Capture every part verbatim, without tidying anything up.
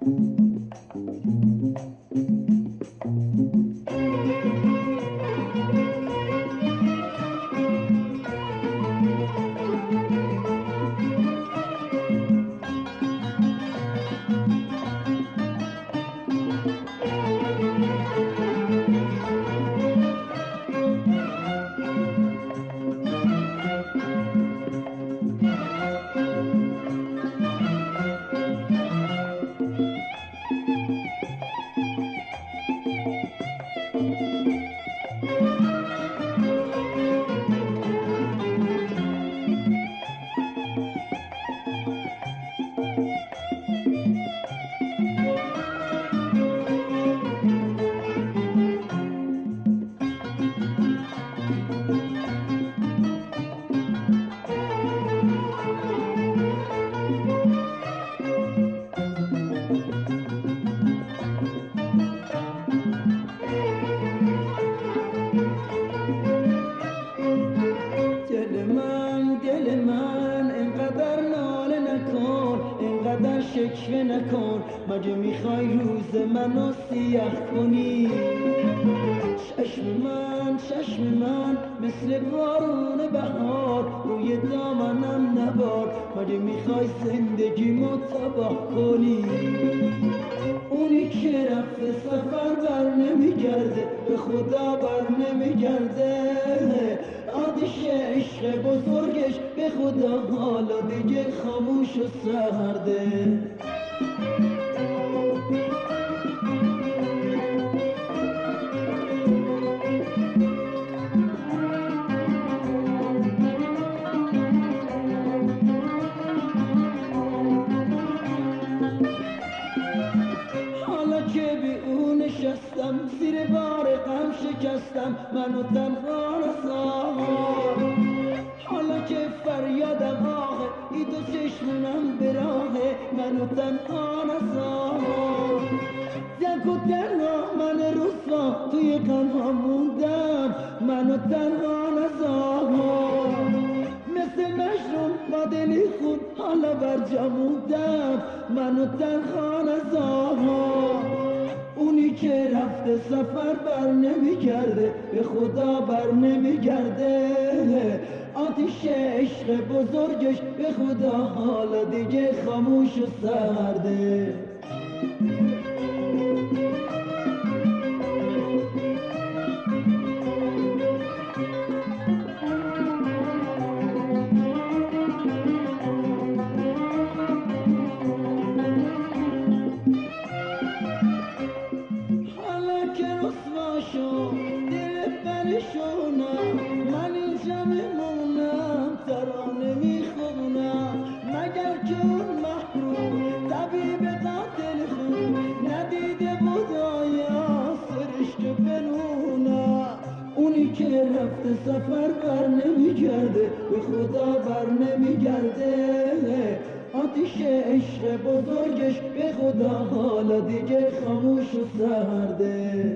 شکوه نکن، مگه میخوای روز منو سیاه کنی؟ چشم من چشم من مثل بارون بهار روی دامنم نبار، مگه میخوای زندگیمو تباه کنی؟ اونی که رفته سفر بر نمیگرده، به خدا بر نمیگرده، آتش عشق بزرگش به خدا حالا دیگه خاموش و سرده. حالا که بی اون نشستم زیر بار غم شکستم منو تنها نذار، حالا که فریادم آهه ای دو چشمونم به راهه منو تنها نذار. یک و تنها من رسوا توی غمها موندم منو تنها نذار، مثل مجنون با دلی خون حالا برجا موندم منو تنها نذار. اونی که رفته سفر بر نمیگرده، به خدا بر نمیگرده، آتش عشق بزرگش به خدا حالا دیگه خاموش و سرده. دل پریشونم من اینجا میمونم، ترانه میخونم مگر که اون محروم طبیب قاتل خون ندیده بود آیا سرش که بنونم. اونی که رفته سفر بر نمیگرده، به خدا بر نمیگرده، آتش عشق بزرگش به خدا حالا دیگه خاموش و سرده.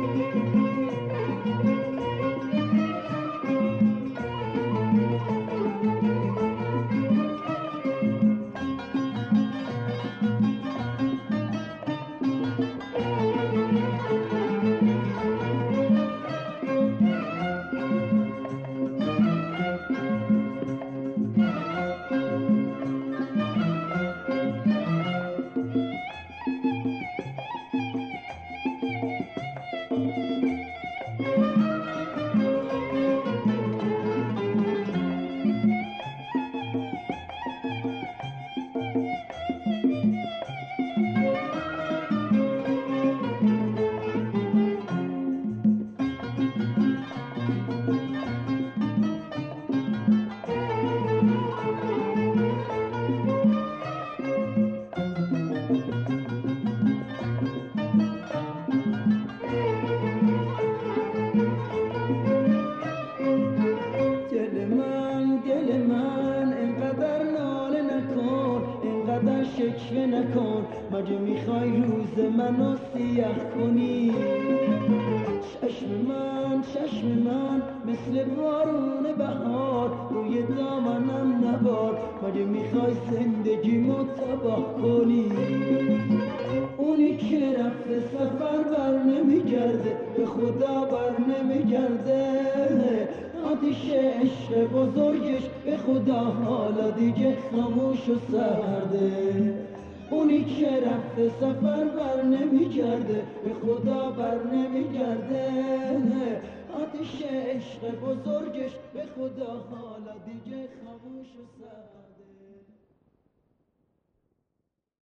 شکوه نکن، مگه میخوای روز منو سیاه کنی؟ چشم من چشم من مثل بارون بهار روی دامنم نبار، مگه میخوای زندگیمو تباه کنی؟ خدا بر نمیگرده. آتیش عشق بزرگش به خدا حالا دیگه خاموش و سرده. اونی که رفته سفر بر نمیگرده، به خدا بر نمیگرده. آتیش عشق بزرگش به خدا حالا دیگه خاموش و سرده.